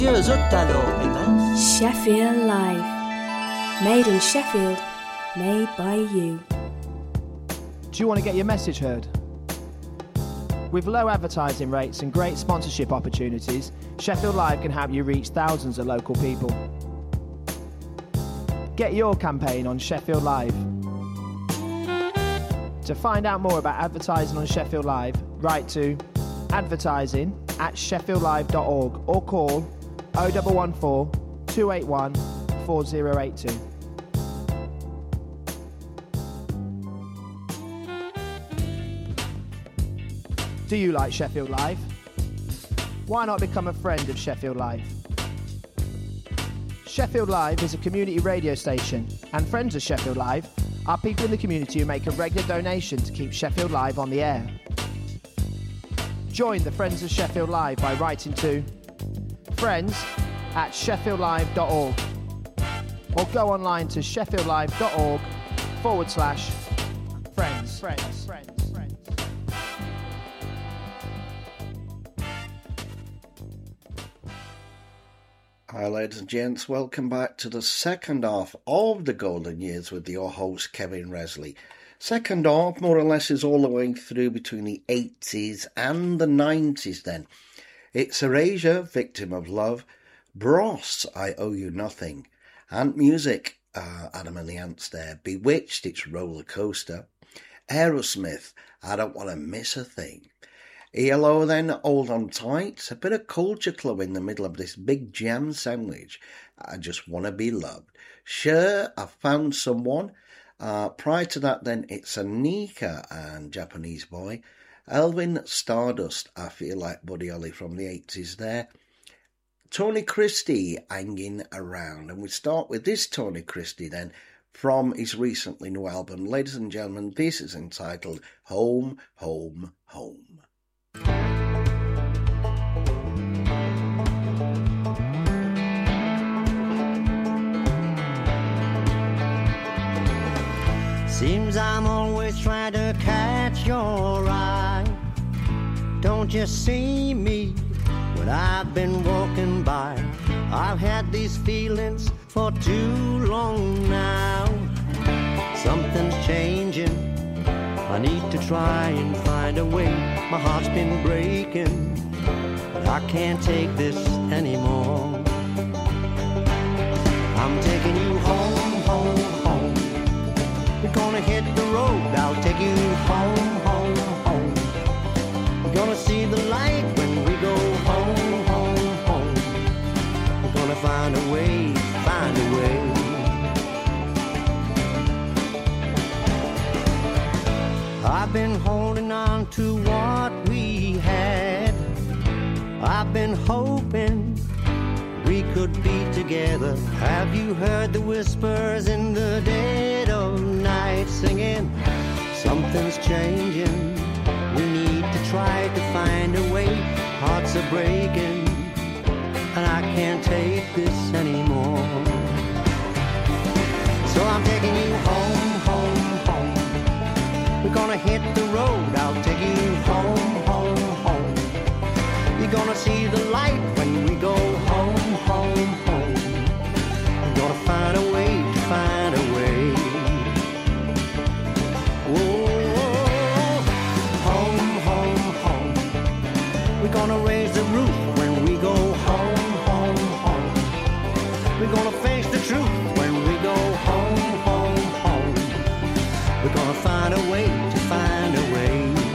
Sheffield Live. Made in Sheffield, made by you. Do you want to get your message heard? With low advertising rates and great sponsorship opportunities, Sheffield Live can help you reach thousands of local people. Get your campaign on Sheffield Live. To find out more about advertising on Sheffield Live, write to advertising@sheffieldlive.org or call 0114 281 4082. Do you like Sheffield Live? Why not become a friend of Sheffield Live? Sheffield Live is a community radio station, and friends of Sheffield Live are people in the community who make a regular donation to keep Sheffield Live on the air. Join the Friends of Sheffield Live by writing to friends@sheffieldlive.org or go online to sheffieldlive.org/friends. Hi ladies and gents, welcome back to the second half of the Golden Years with your host Kevin Resley. Second half more or less is all the way through between the 80s and the 90s then. It's Erasure, Victim of Love, Bros, I Owe You Nothing, Ant Music, Adam and the Ants there, Bewitched, it's Roller Coaster, Aerosmith, I Don't Want to Miss a Thing. ELO then, Hold On Tight, a bit of Culture Club in the middle of this big jam sandwich, I Just Want to Be Loved. Cher, I Found Someone. Prior to that then, it's Anika and Japanese Boy. Elvin Stardust, I Feel Like Buddy Holly from the 80s there. Tony Christie, Hanging Around. And we start with this Tony Christie then, from his recently new album. Ladies and gentlemen, this is entitled Home, Home, Home. Seems I'm always trying to catch your eye. Don't you see me when I've been walking by? I've had these feelings for too long now. Something's changing, I need to try and find a way. My heart's been breaking, but I can't take this anymore. I'm taking you home, home, home. We're gonna hit the road, I'll take you home, home, home. We're gonna see the light when we go home, home, home. We're gonna find a way, find a way. I've been holding on to what we had. I've been hoping we could be together. Have you heard the whispers in the dead of night singing? Something's changing. We need to try to find a way. Hearts are breaking, and I can't take this anymore. So I'm taking you home, home, home. We're gonna hit the road, I'll take you home, home, home. You're gonna see the light when we go home, home, home. We're gonna find a way to find a way. Oh, home, home, home. We're gonna raise the roof when we go home, home, home. We're gonna face the truth when we go home, home, home. We're gonna find a way to find a way.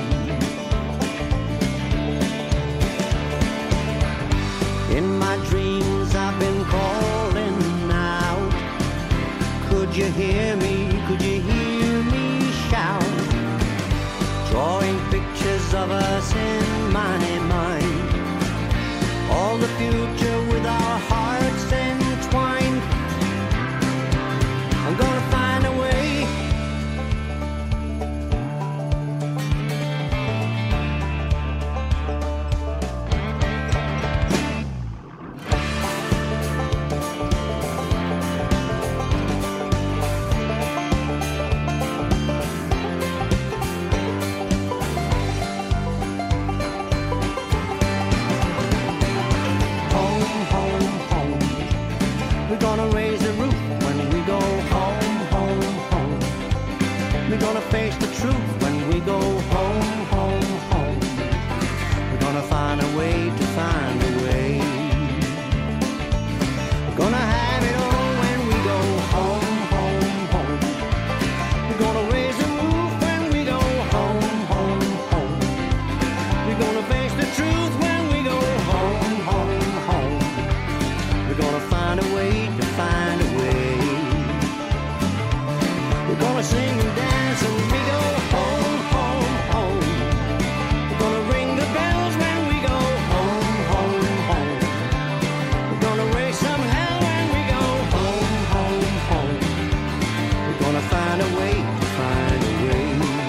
In my dreams I've been calling out. Could you hear me? Could you hear me shout? Drawing pictures of us in my mind. All the future with our hearts entwined. I'm gonna find a way. Home, home, face the truth when we go home, home, home. We're gonna find a way to find a way. We're gonna have it all when we go home, home, home. We're gonna raise the roof when we go home, home, home. We're gonna face the truth when we go home, home, home. We're gonna find a way to find a way. We're gonna sing and dance and we go home, home, home. We're gonna ring the bells when we go home, home, home. We're gonna raise some hell when we go home, home, home. We're gonna find a way to find a way.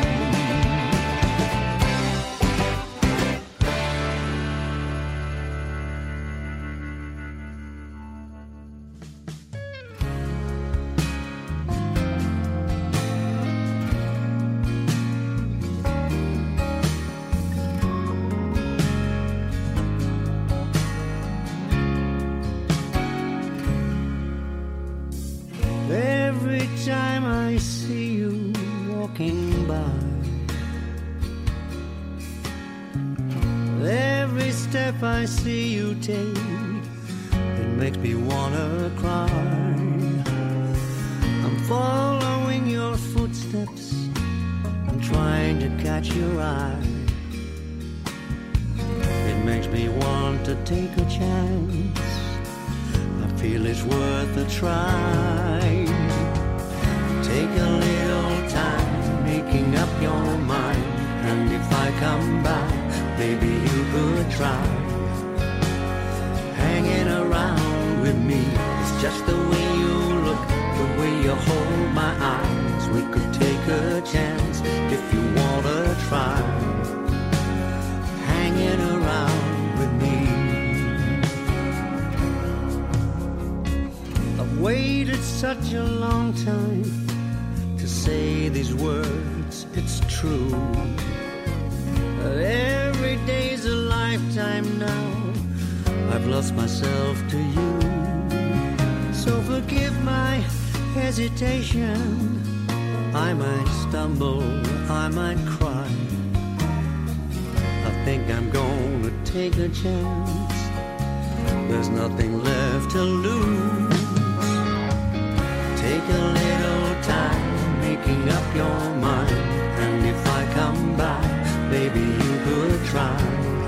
Every time I see you walking by, every step I see you take, it makes me wanna cry. I'm following your footsteps, I'm trying to catch your eye. It makes me want to take a chance, I feel it's worth a try. Take a little time making up your mind, and if I come back, maybe you could try. Hanging around with me, it's just the way you look, the way you hold my eyes. We could take a chance if you wanna try. Hanging around with me. I've waited such a long time to say these words, it's true. Every day's a lifetime now, I've lost myself to you. So forgive my hesitation, I might stumble, I might cry. I think I'm gonna take a chance, there's nothing left to lose. Take a little time making up your mind, and if I come back, maybe you could try.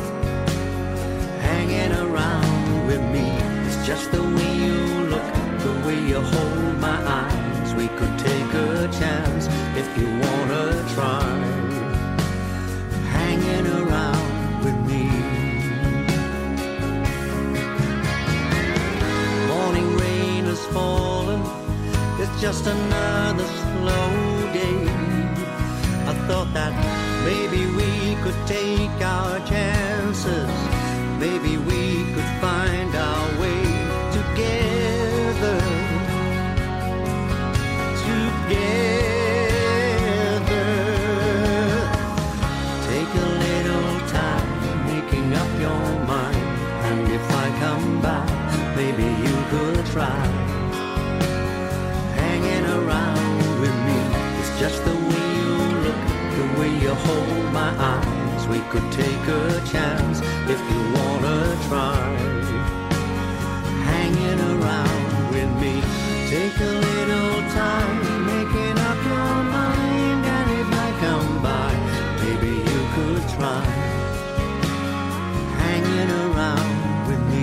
Hanging around with me, it's just the way you look, the way you hold my eyes. We could take a chance if you wanna try. Hanging around with me. Morning rain has fallen, it's just another slow day. I thought that maybe we could take our chances, maybe we could find our way together. Together. Take a little time making up your mind, and if I come back, maybe you could try. Hanging around with me, it's just the way you look, the way you hold my eyes. We could take a chance if you wanna try. Hanging around with me, take a little time making up your mind, and if I come by, maybe you could try. Hanging around with me.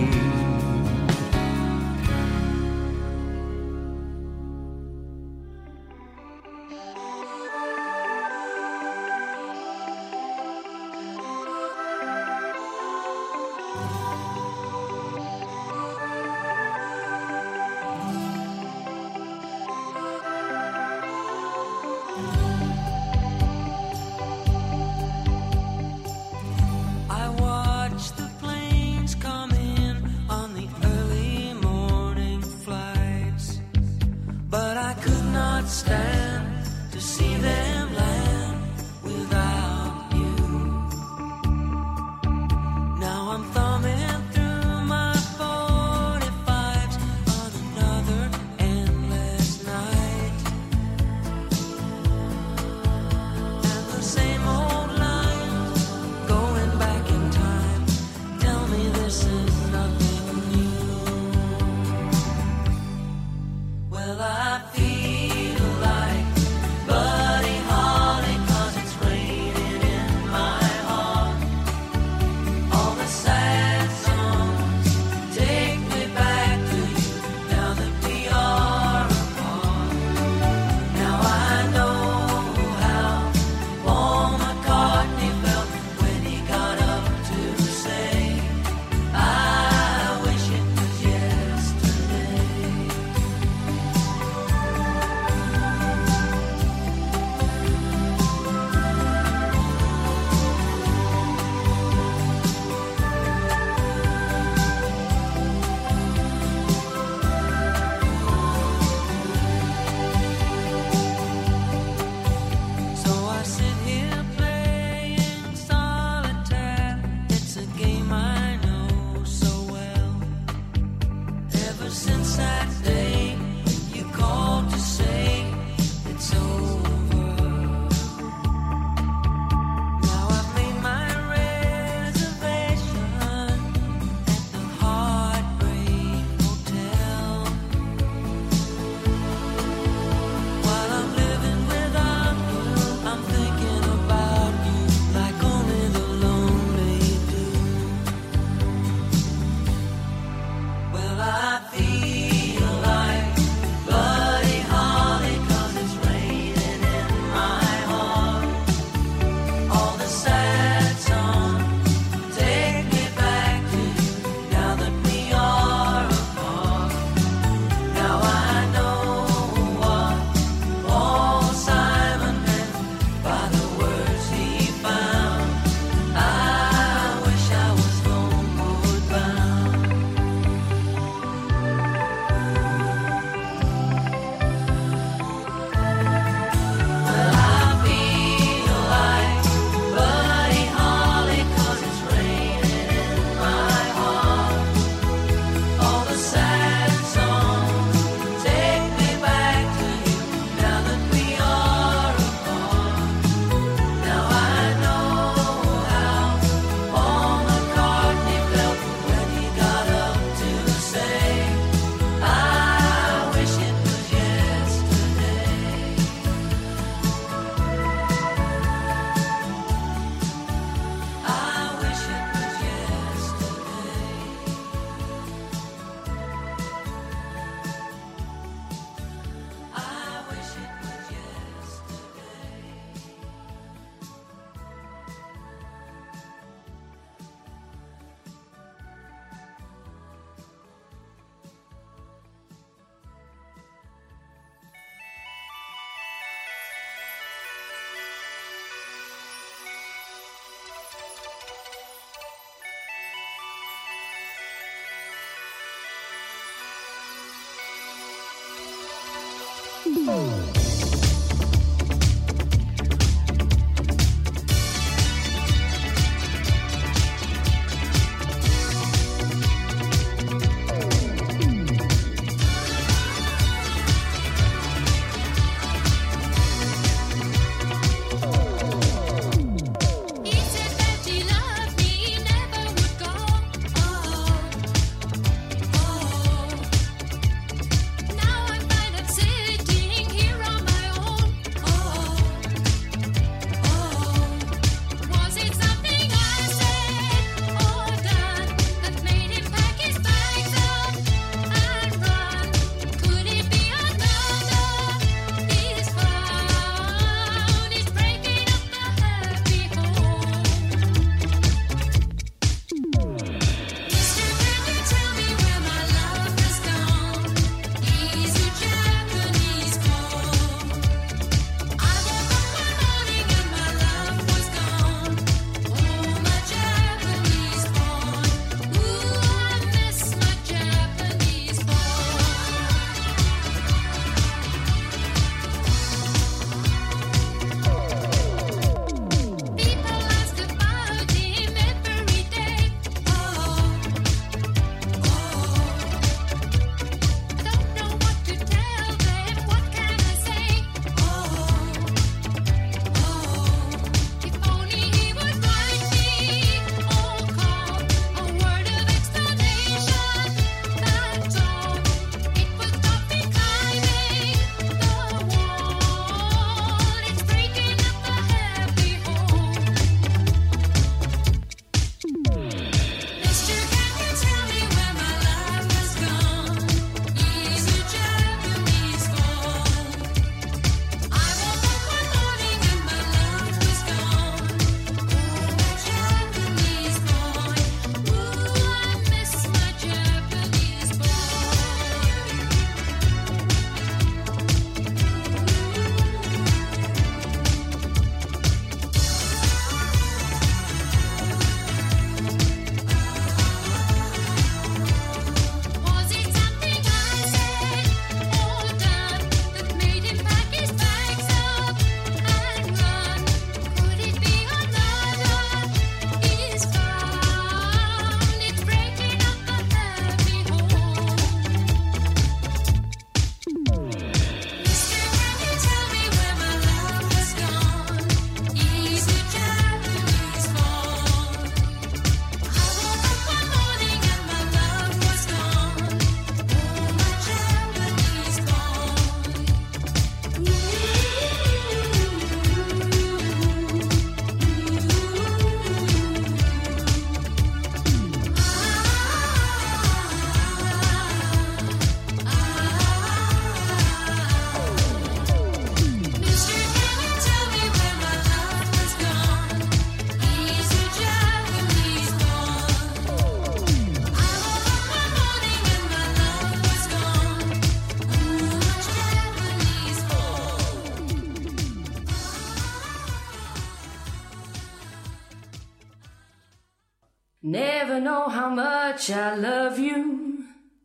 Never know how much I love you.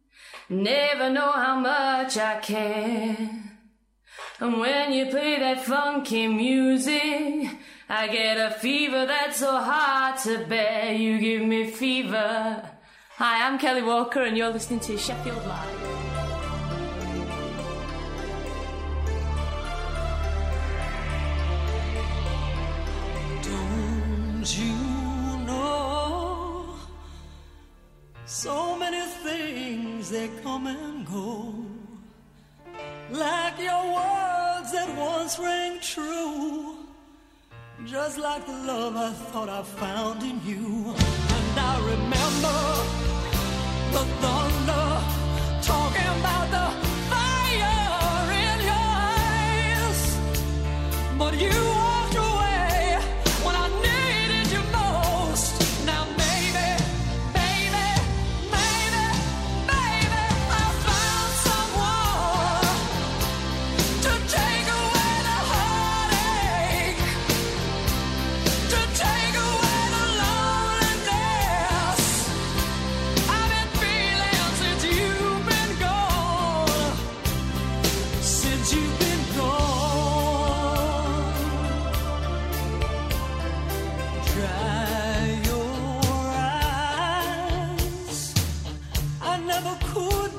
Never know how much I care. And when you play that funky music, I get a fever that's so hard to bear. You give me fever. Hi, I'm Kelly Walker and you're listening to Sheffield Live. Don't you know so many things they come and go, like your words that once rang true, just like the love I thought I found in you. And I remember the thunder talking about the fire in your eyes, but you walked away when I needed you most. Now maybe, baby, maybe, baby, I found someone to take away the heartache, to take away the loneliness I've been feeling since you've been gone, since you've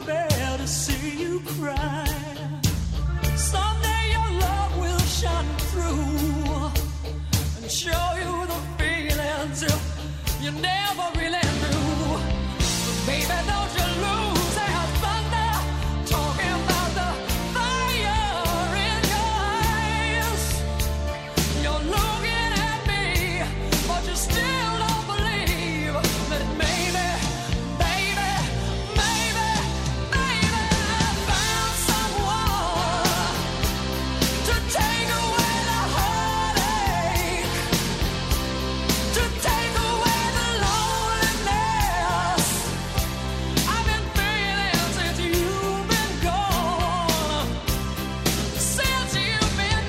bear to see you cry. Someday your love will shine through and show you the feelings you never really knew. But baby, don't you lose that thunder, talking about the fire in your eyes. You're looking at me, but you still don't believe that maybe, baby, maybe, maybe I found someone to take away the heartache, to take away the loneliness. I've been feeling since you've been gone, since you've been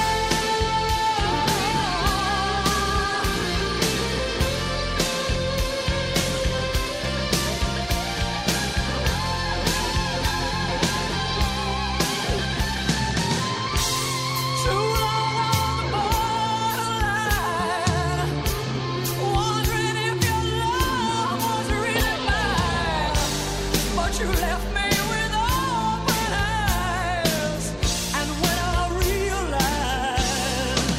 too long on the borderline, wondering if your love was really mine. But you left me with open eyes, and when I realized,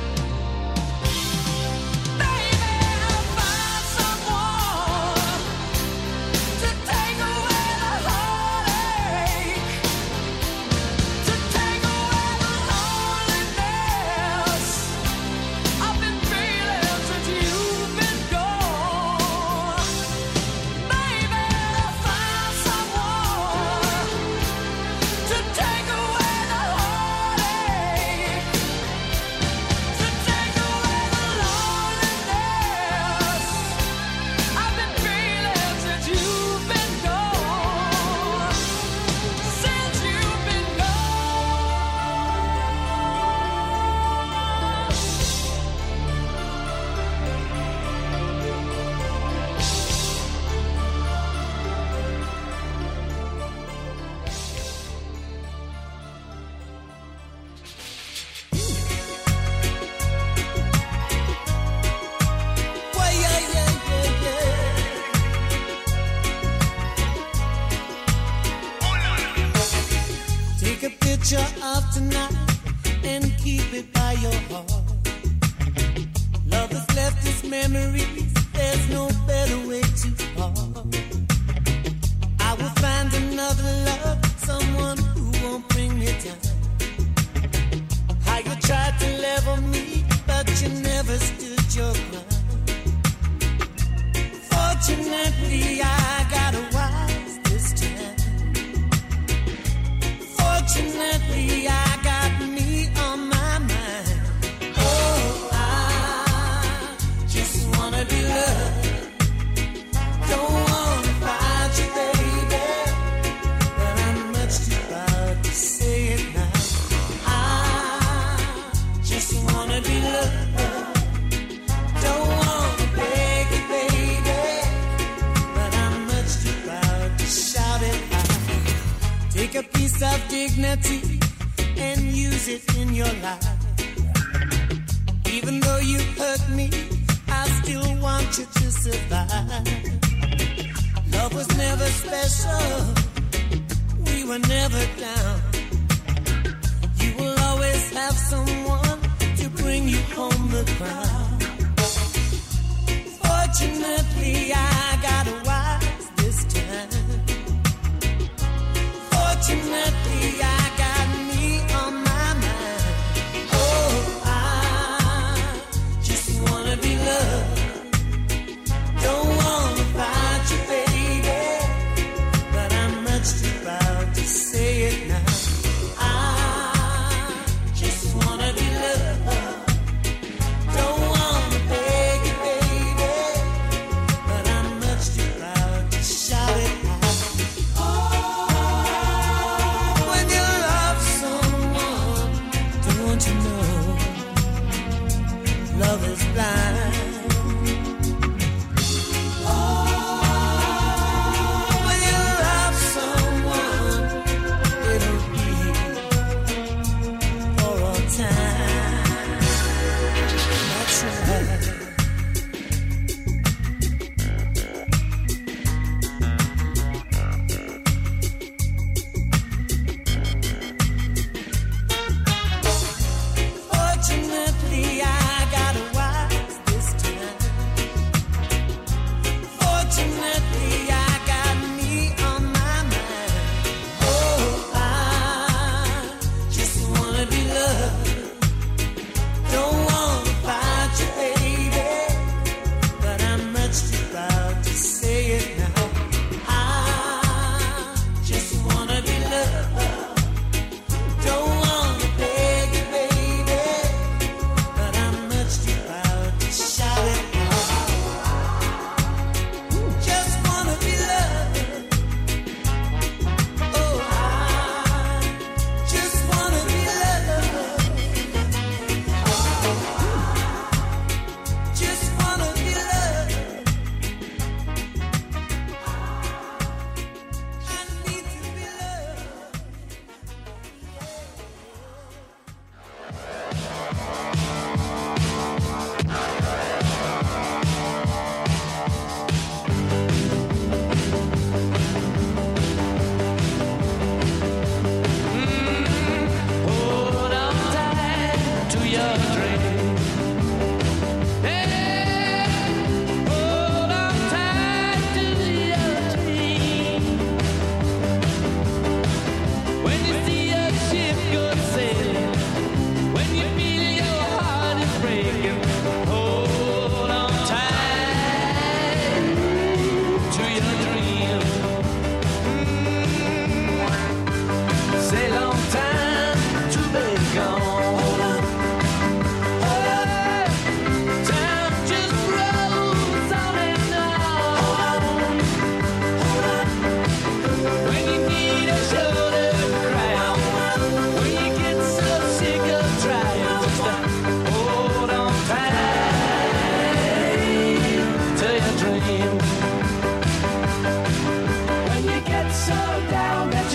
baby, I found someone to take away the heartache, to take away the loneliness. I've been feeling since you've been gone. Baby, I found someone to take away the heartache, to take away the loneliness. I've been feeling since you've been gone, since you've been Why, yeah, yeah, yeah, yeah. Take a picture of tonight and keep it by your heart. Love has left its memories, there's no better way to part. I will find another love, someone who won't bring me down. How you tried to level me, but you never stood your ground. Fortunately, I got a wise this time. Fortunately, I got me on my mind. Oh, I just wanna be loved. Don't wanna fight you, baby, but I'm much too proud to say it now. I just wanna be loved. Don't wanna beg you, baby, but I'm much too proud to shout it out. Take a piece of dignity and use it in your life. Even though you hurt me, I still want you to survive. Love was never special, we were never down. You will always have someone to bring you home the crown. Fortunately, I got a wise this time. Fortunately, I got me on my mind. Oh, I just wanna be loved. Don't wanna fight you, baby, but I'm much too proud to say it now. I just wanna be loved. Don't wanna beg you, baby,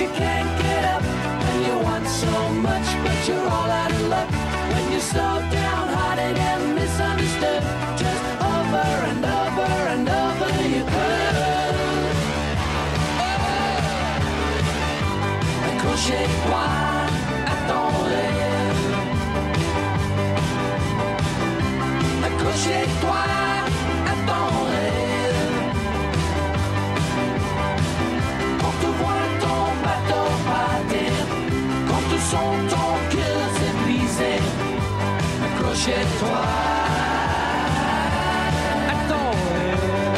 you can't get up. And you want so much, but you're all out of luck. When you're so downhearted and misunderstood, just over and over and over you could. Accrochez-toi à ton rêve. Accrochez-toi à ton rêve. Quand tu vois ton bateau partir, quand tu sens ton cœur s'épuiser, accrochez-toi à ton rêve.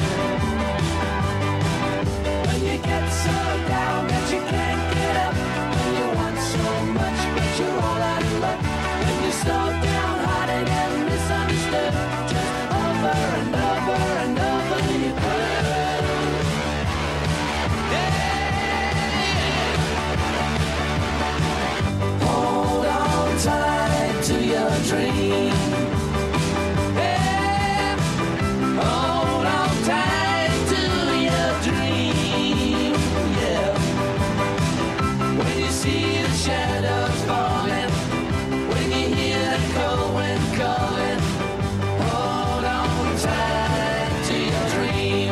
When you get so down that you can't get up, when you want so much but you're all out of luck, when you're so downhearted and misunderstood, just over and over and over you could. Hold on tight to your dream. Yeah. Hold on tight to your dream. Yeah. When you see the shadows falling, when you hear the cold wind calling, hold on tight to your dream.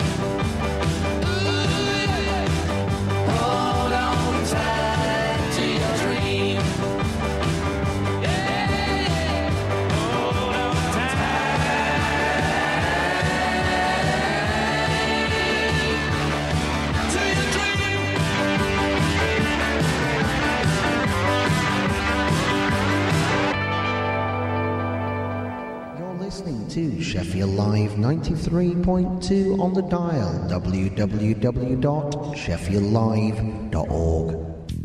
Ooh, yeah. Hold on tight to your dream. Yeah. Hold on tight to your dream. You're listening to Sheffield Live 93.2 on the dial, www.sheffieldlive.org.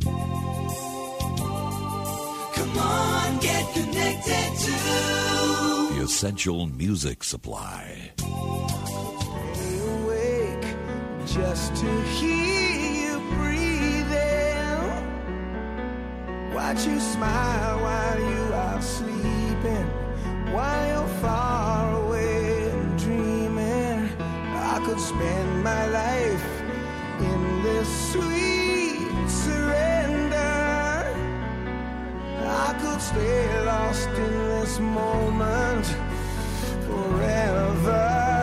Come on, get connected to The Essential Music Supply. Stay awake just to hear you breathing. Watch you smile while you are sleeping, while you're far away and dreaming. I could spend my life in this sweet surrender. I could stay lost in this moment forever.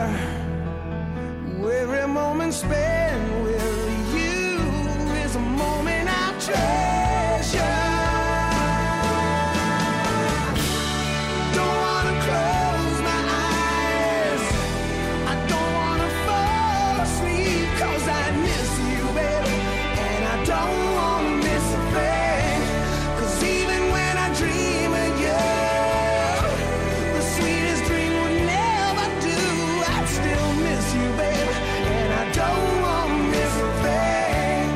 Every moment spent with you is a moment I treasure. Don't wanna close my eyes, I don't wanna fall asleep, 'cause I miss you, baby, and I don't wanna miss a thing. 'Cause even when I dream of you, the sweetest dream would never do. I'd still miss you, baby, and I don't wanna miss a thing.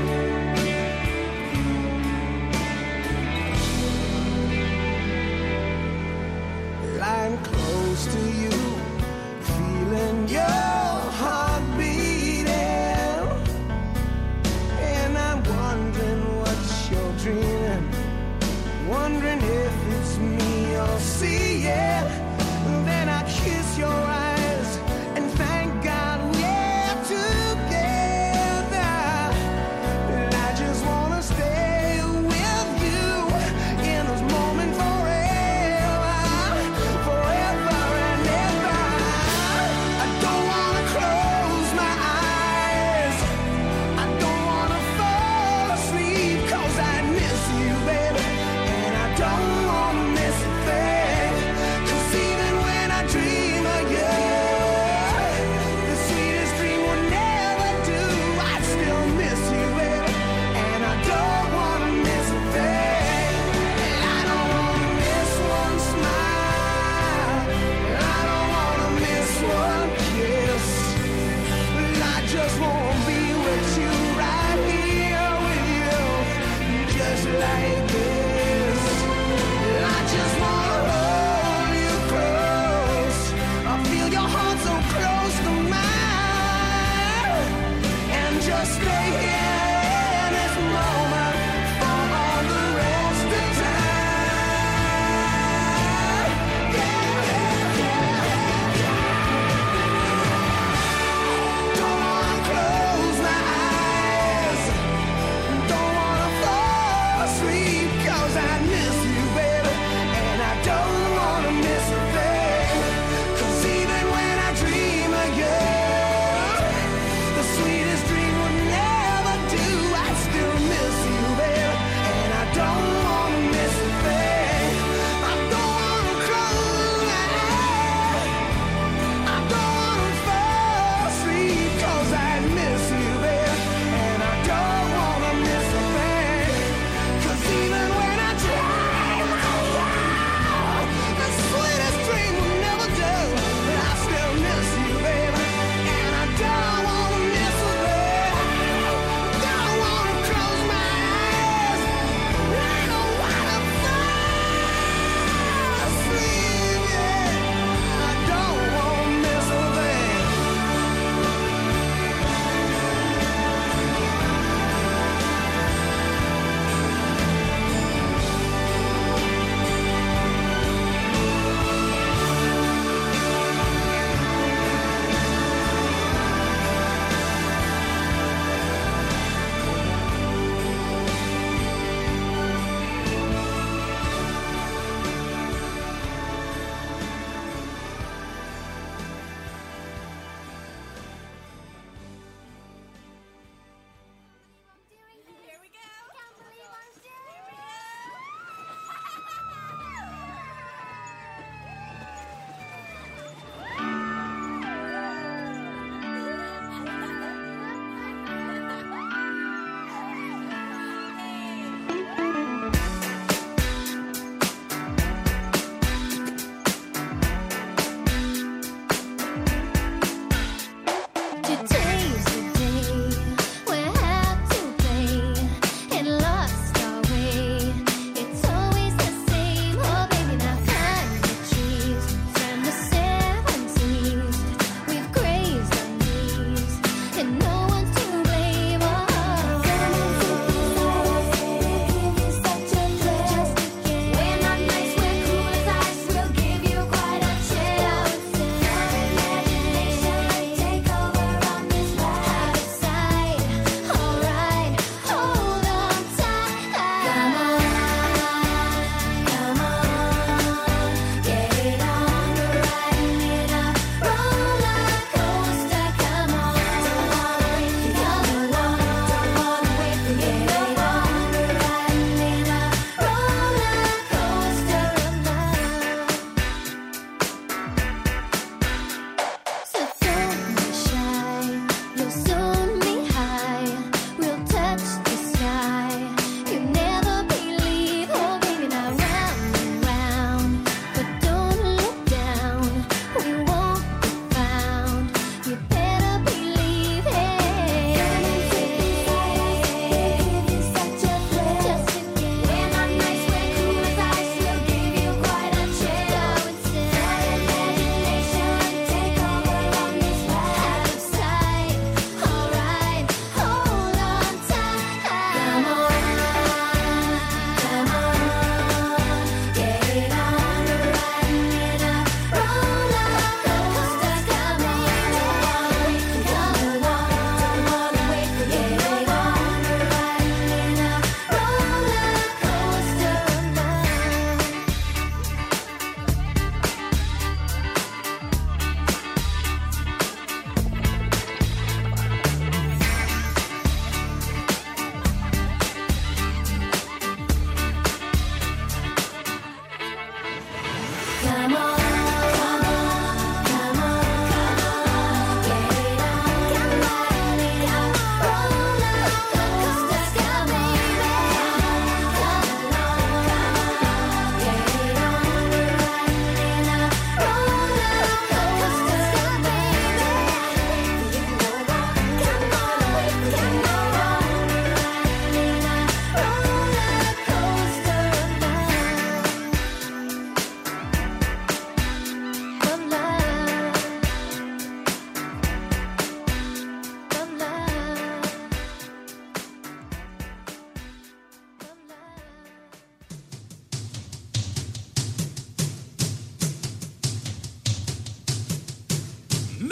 Lying close to you, feeling your heart beating, and I'm wondering what you're dreaming, wondering if it's me you're seeing. Then I kiss your eyes and thank God we're together. And I just wanna stay with you in this moment forever, forever and ever. I don't wanna close my eyes, I don't wanna fall asleep, 'cause I miss you, baby, and I don't wanna miss a thing. 'Cause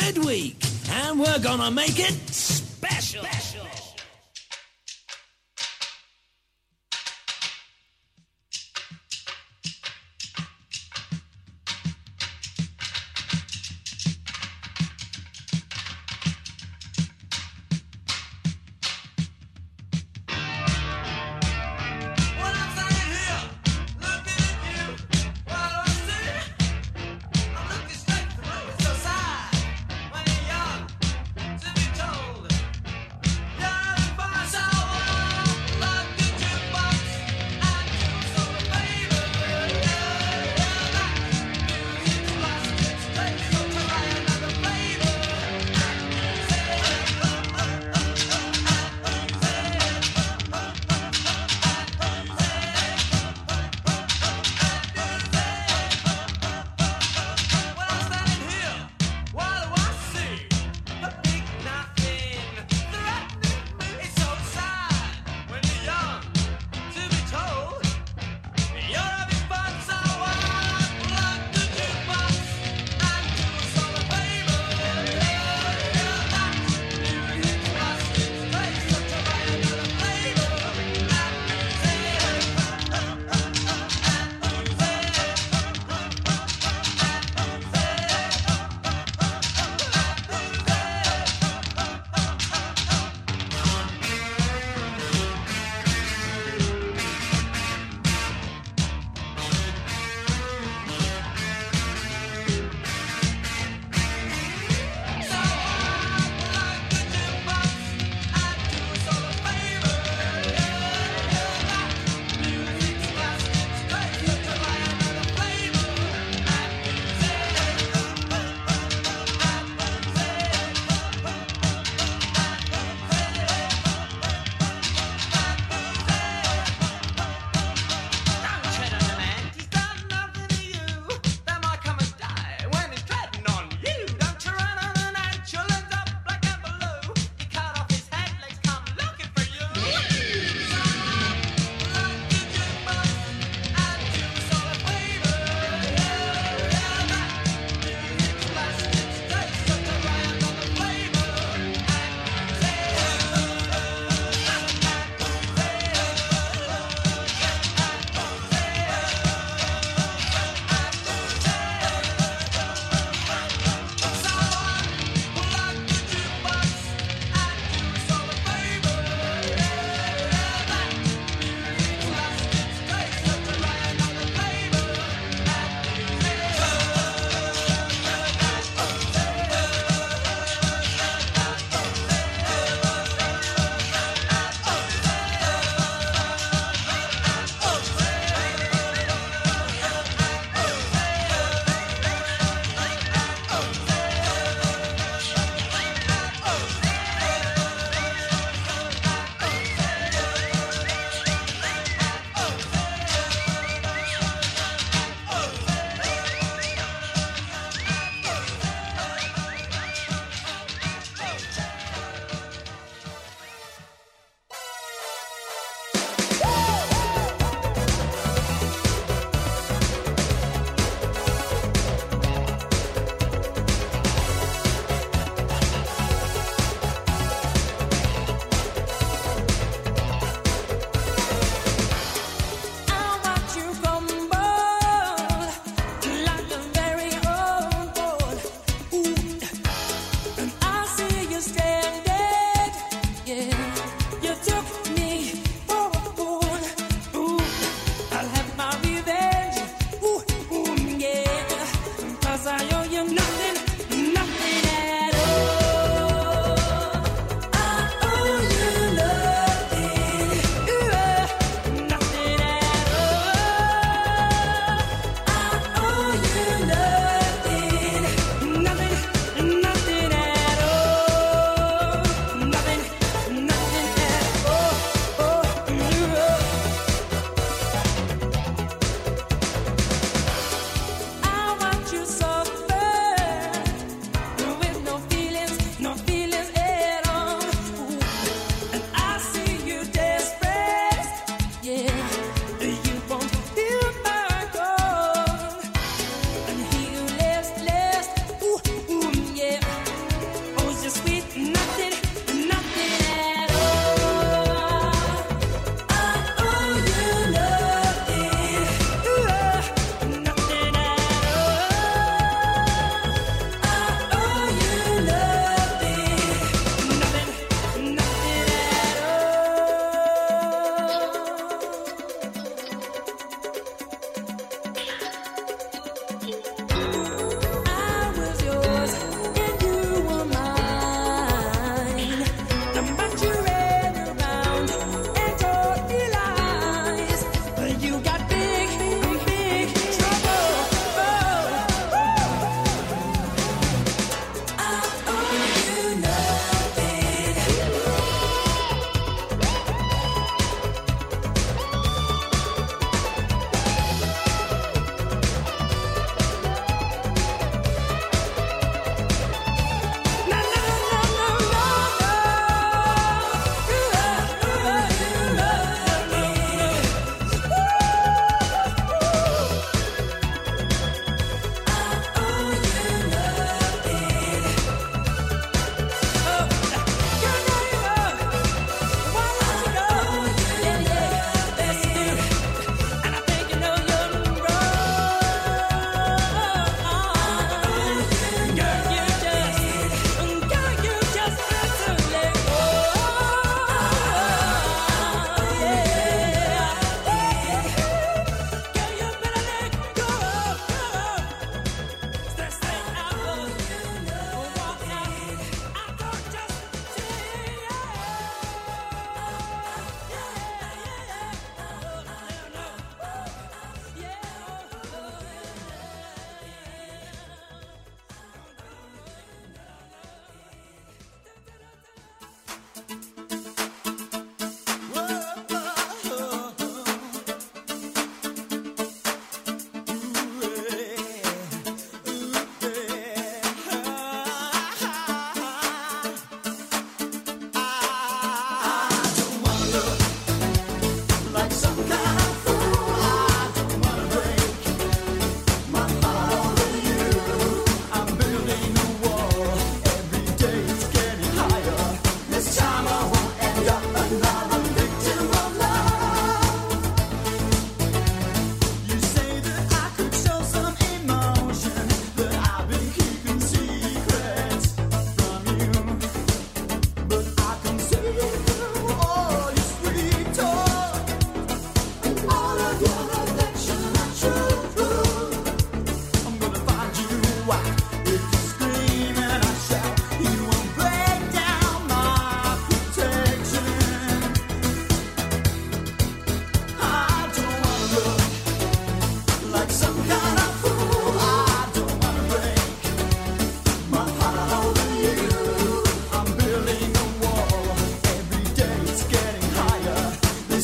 midweek, and we're gonna make it special. Yeah.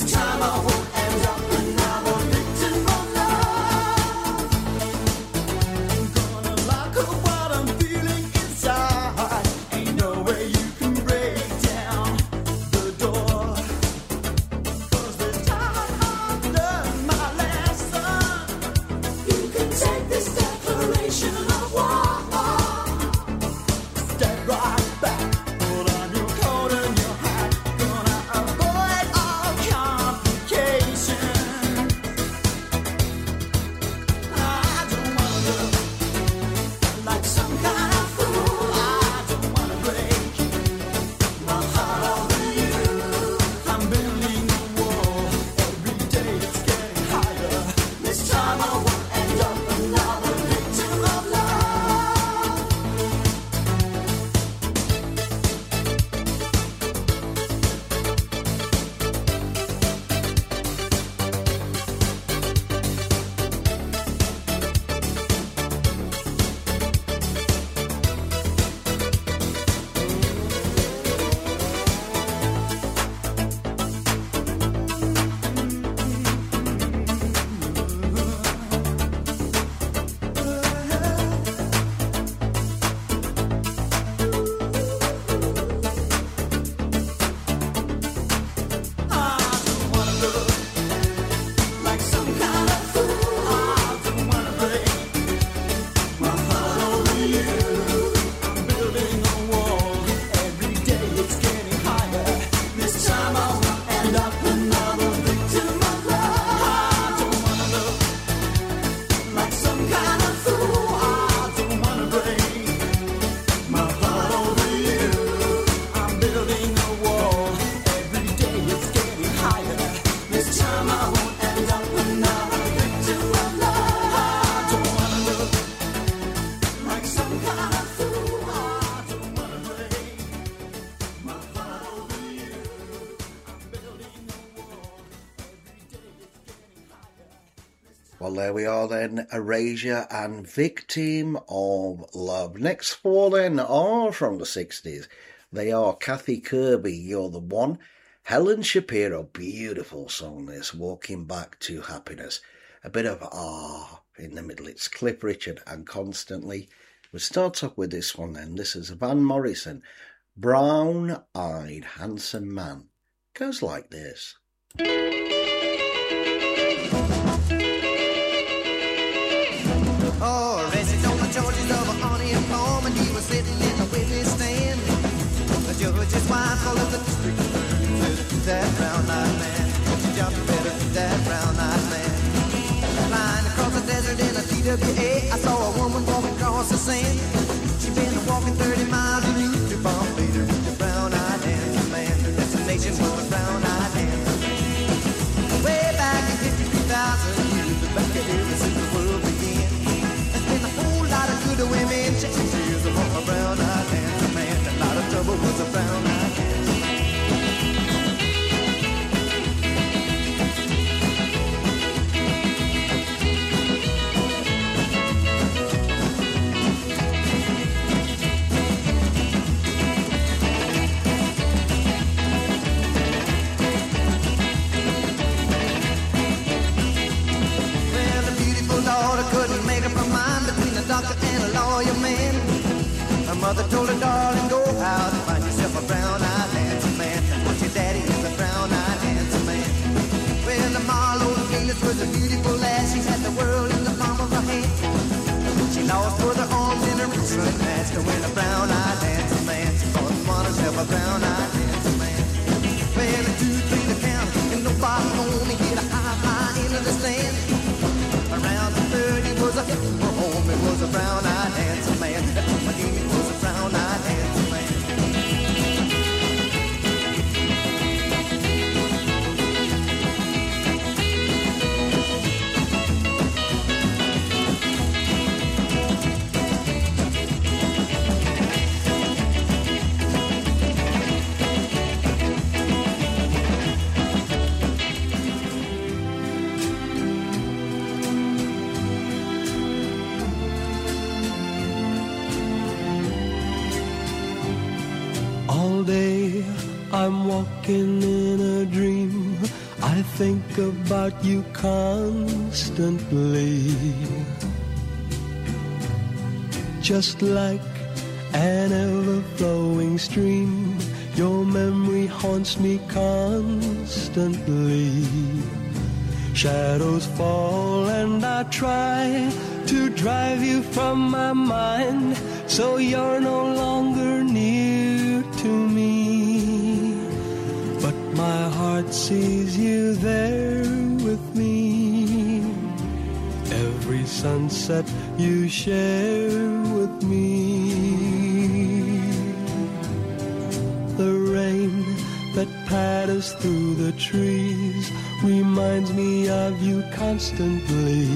This time I won't end up another victim of love. I'm gonna lock up what I'm feeling inside. Ain't no way you can break down the door. 'Cause this time I've learned my lesson. You can take this declaration of war. Step right back, put on your coat and your hat. Gonna avoid all complications. I don't wanna look like some kind of fool. I don't wanna break my heart over you. I'm building a wall. Every day it's getting higher. This time I won't end up another victim of love. Like some kind of fool, I don't wanna break my heart over you. I'm building a wall. Every day it's getting higher. This time I won't end up another victim of love. I don't wanna look like some kind of fool. I don't wanna break my heart over you. I'm building a wall. Every day it's getting higher. This time I won't end up another victim of love. I don't wanna look like some kind of fool. I don't wanna break my heart over you. I'm building a wall. Every day it's getting higher. Well, there we are then, Erasure and Victim of Love. Next four then are from the 60s. They are Kathy Kirby, You're the One. Helen Shapiro, beautiful song this, Walking Back to Happiness. A bit of in the middle. It's Cliff Richard and Constantly. We'll start off with this one then. This is Van Morrison, Brown-Eyed Handsome Man. Goes like this. Oh, arrested on the charges of a honey and palm, and he was sitting in the witness stand. The judge's wife called up the district attorney, said, that brown-eyed man, put your job better than that brown-eyed man. Flying across the desert in a TWA, I saw a woman walking across the sand. She'd been walking 30 miles and used to bomb later. The brown-eyed handsome man, the destination was the brown-eyed handsome man. Way back in 53,000 years, the back of ever since the world began. There's been a whole lot of good women chasing tears upon a brown-eyed handsome man. A lot of trouble was a brown-eyed handsome man. Well, the beautiful daughter couldn't make up her mind between a doctor and a lawyer man. Her mother told her, darling, go out and find yourself a brown-eyed handsome man. But your daddy is a brown-eyed handsome man. Well, the Marlowe Venus was a beautiful lass. She had the world in the palm of her hand. She lost both her arms in her wristlet match to win a brown-eyed handsome man. She thought she wanted herself a brown-eyed handsome man. Well, a 2, 3 to count, and nobody only hit a high into the stand. Around the 30 was a home, it was a brown-eyed handsome man. My demon was a brown-eyed handsome man. All day I'm walking in a dream. I think about you constantly, just like an ever-flowing stream. Your memory haunts me constantly. Shadows fall and I try to drive you from my mind, so you're no longer near to me. But my heart sees you there with me. Every sunset you share with me. The rain that patters through the trees reminds me of you constantly.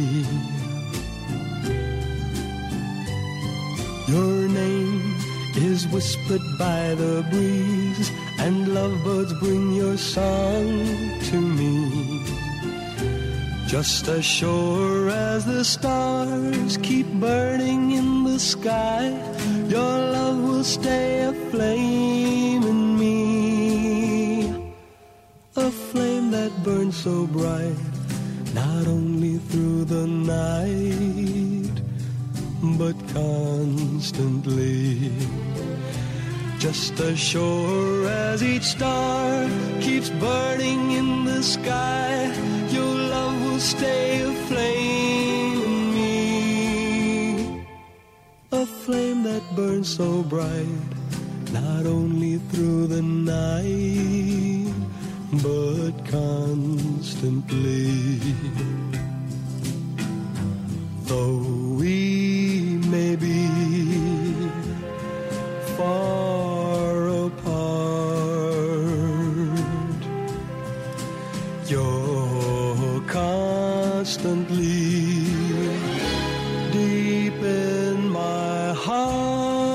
Your name is whispered by the breeze, and lovebirds bring your song to me. Just as sure as the stars keep burning in the sky, your love will stay aflame in me. A flame that burns so bright, not only through the night, but constantly. Just as sure as each star keeps burning in the sky, your love will stay aflame in me. A flame that burns so bright, not only through the night, but constantly. Though we may be far apart, you're constantly deep in my heart.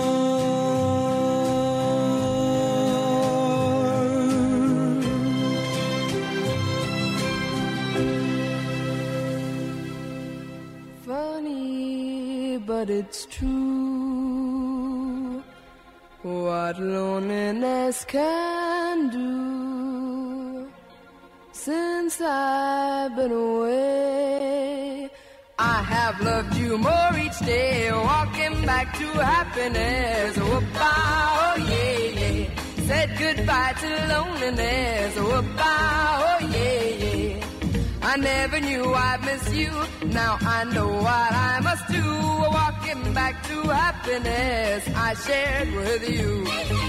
Funny, but it's true what loneliness can do. Since I've been away, I have loved you more each day, walking back to happiness. Oh, yeah, yeah. Said goodbye to loneliness. Oh, yeah, yeah. I never knew I'd miss you. Now I know what I must do. Walking back to happiness I shared with you.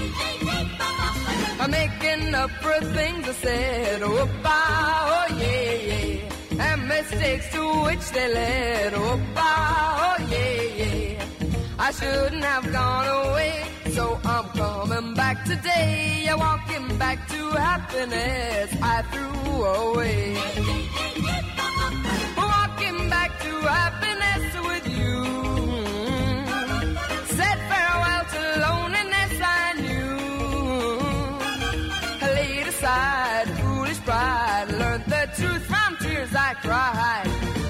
I'm making up for things I said. Oh, yeah, yeah. And mistakes to which they led. Oh, yeah, yeah. I shouldn't have gone away, so I'm coming back today. Yeah, walking back to happiness I threw away. Walking back to happiness with you. Said farewell to loneliness I knew. I laid aside foolish pride, learned the truth from tears I cried.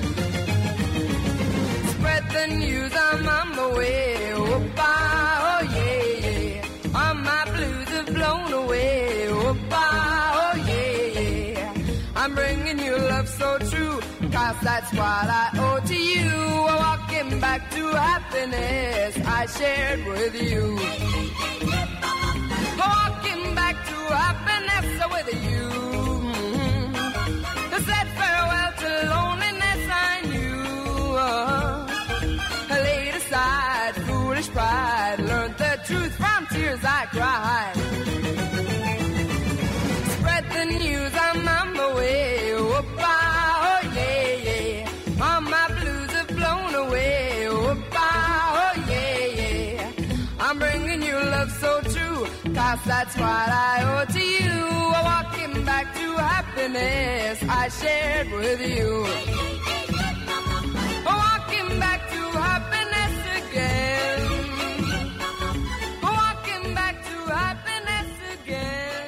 Spread the news, I'm on my way. Oh, yeah, yeah. All my blues have blown away. Oh, yeah, yeah. I'm bringing you love so true, 'cause that's what I owe to you. Walking back to happiness I shared with you. Walking back to happiness with you. I said farewell to loneliness I knew. I laid aside foolish pride, learned the truth from tears I cried. Spread the news, I'm on my way. Oh, yeah, yeah. All my blues have blown away. Oh, yeah, yeah. I'm bringing you love so true, 'cause that's what I owe to you. Walking back to happiness I shared with you. Walking back to happiness again. Walking back to happiness again.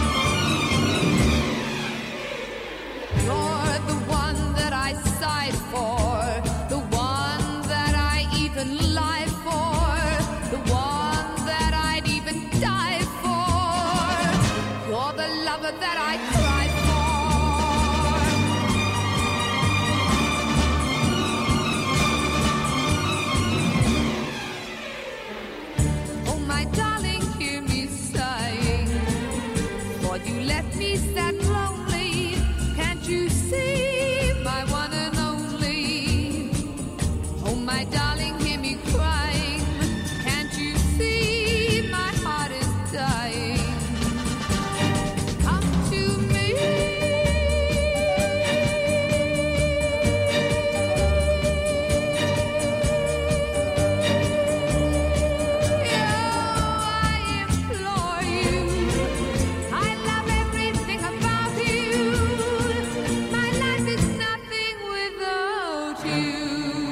You're the one that I sighed you.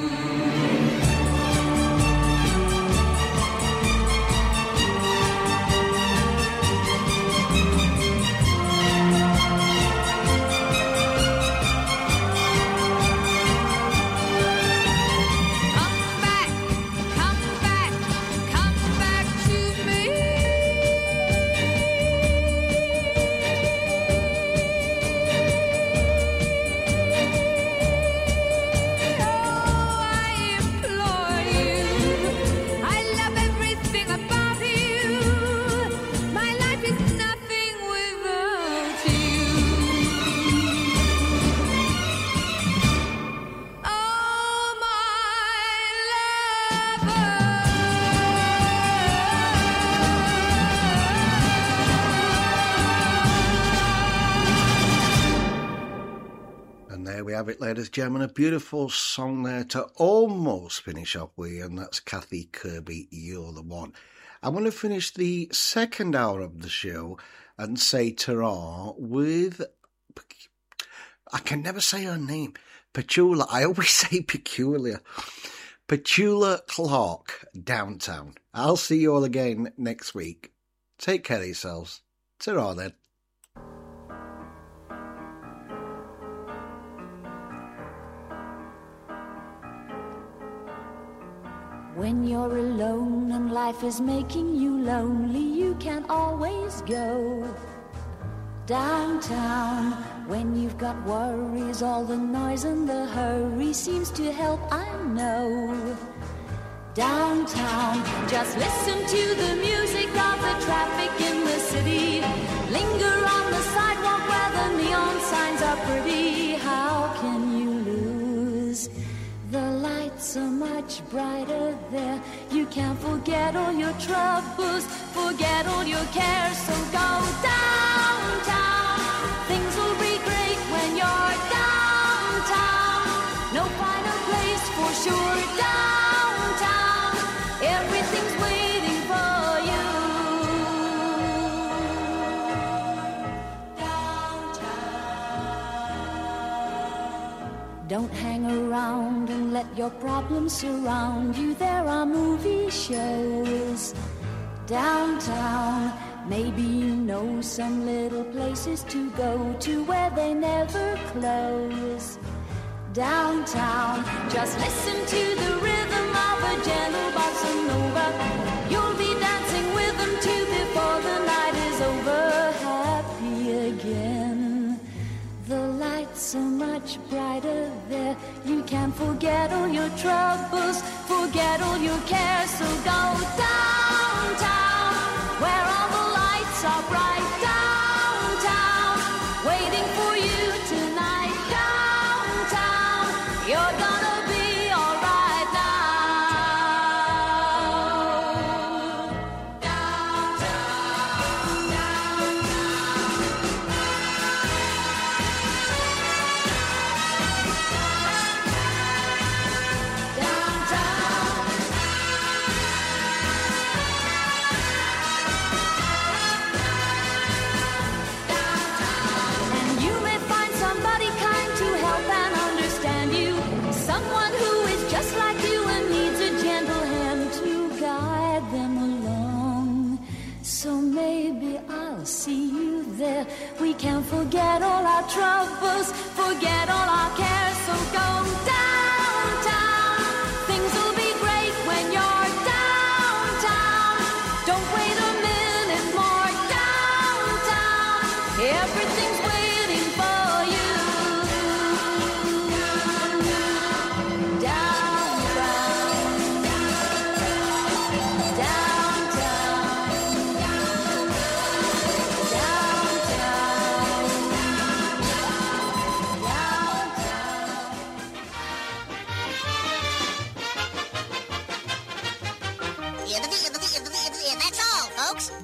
It, ladies and gentlemen, a beautiful song there to almost finish off with, and that's Kathy Kirby, You're the One. I'm going to finish the second hour of the show and say ta-ra with, I can never say her name, Petula. I always say Peculiar. Petula Clark, Downtown. I'll see you all again next week. Take care of yourselves. Ta-ra then. When you're alone and life is making you lonely, you can always go downtown. When you've got worries, all the noise and the hurry seems to help, I know. Downtown, just listen to the music of the traffic in the city. Linger on the sidewalk where the neon signs are pretty. How can you lose? The lights are much brighter there. You can't forget all your troubles, forget all your cares. So go downtown. Things will be great when you're downtown. No finer place for sure. Downtown, everything's waiting for you. Downtown. Don't hang around and let your problems surround you. There are movie shows downtown. Maybe you know some little places to go to where they never close. Downtown, just listen to the rhythm of a gentle bossa nova. You'll be dancing with them too before the night is over. Happy again. The lights are much brighter there. You can forget all your troubles, forget all your cares. So go downtown, where all the lights are bright. Downtown, waiting for you tonight. Downtown, you're gonna be alright now. Downtown, and you may find somebody kind to help and understand you. Someone who is just like you and needs a gentle hand to guide them along. So maybe I'll see you there. We can forget all our troubles, forget all our cares. So go downtown. Things will be great when you're downtown. Don't wait a minute more. Downtown, everything's waiting for you. Downtown, That's all, folks.